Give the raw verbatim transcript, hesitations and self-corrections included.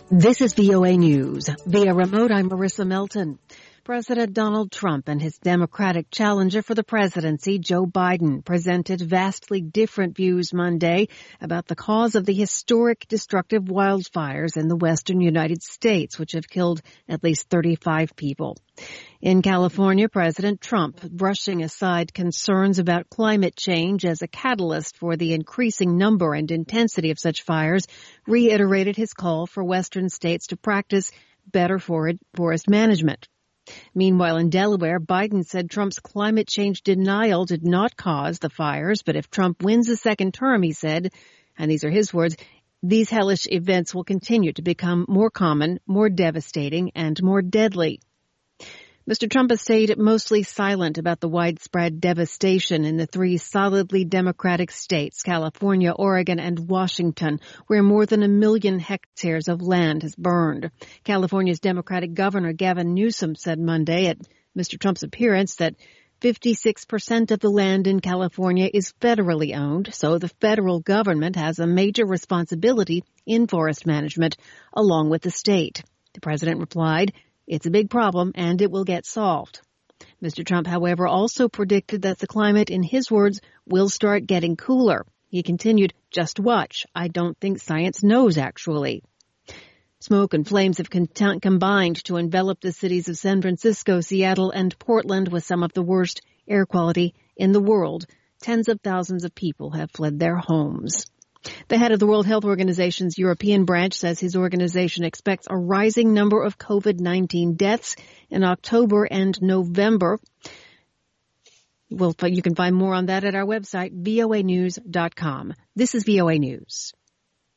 This is V O A News. Via remote, I'm Marissa Melton. President Donald Trump and his Democratic challenger for the presidency, Joe Biden, presented vastly different views Monday about the cause of the historic destructive wildfires in the western United States, which have killed at least thirty-five people. In California, President Trump, brushing aside concerns about climate change as a catalyst for the increasing number and intensity of such fires, reiterated his call for western states to practice better forest management. Meanwhile, in Delaware, Biden said Trump's climate change denial did not cause the fires, but if Trump wins a second term, he said, and these are his words, these hellish events will continue to become more common, more devastating, and more deadly. Mister Trump has stayed mostly silent about the widespread devastation in the three solidly Democratic states, California, Oregon, and Washington, where more than a million hectares of land has burned. California's Democratic Governor Gavin Newsom said Monday at Mister Trump's appearance that fifty-six percent of the land in California is federally owned, so the federal government has a major responsibility in forest management, along with the state. The president replied, "It's a big problem, and it will get solved." Mister Trump, however, also predicted that the climate, in his words, will start getting cooler. He continued, "Just watch. I don't think science knows, actually." Smoke and flames have con- combined to envelop the cities of San Francisco, Seattle, and Portland with some of the worst air quality in the world. Tens of thousands of people have fled their homes. The head of the World Health Organization's European branch says his organization expects a rising number of COVID nineteen deaths in October and November. Well, you can find more on that at our website, V O A news dot com. This is V O A News.